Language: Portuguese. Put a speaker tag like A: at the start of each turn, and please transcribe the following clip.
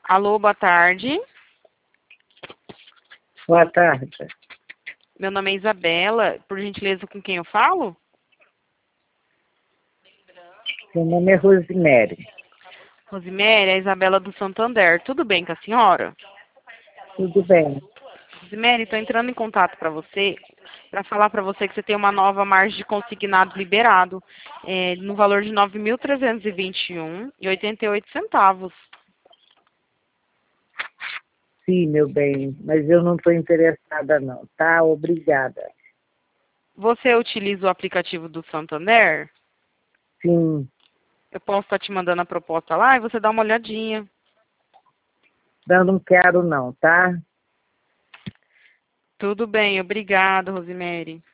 A: Alô, boa tarde.
B: Boa tarde.
A: Meu nome é Isabela. Por gentileza, com quem eu falo?
B: Meu nome é Rosemary.
A: Rosemary, é a Isabela do Santander. Tudo bem com a senhora?
B: Tudo bem?
A: Rosemary, estou entrando em contato para falar para você que você tem uma nova margem de consignado liberado, no valor de R$ 9.321,88.
B: Sim, meu bem, mas eu não estou interessada não, tá? Obrigada.
A: Você utiliza o aplicativo do Santander?
B: Sim,
A: Eu posso estar te mandando a proposta lá e você dá uma olhadinha.
B: eu não quero não, tá?
A: Tudo bem, obrigada, Rosemary.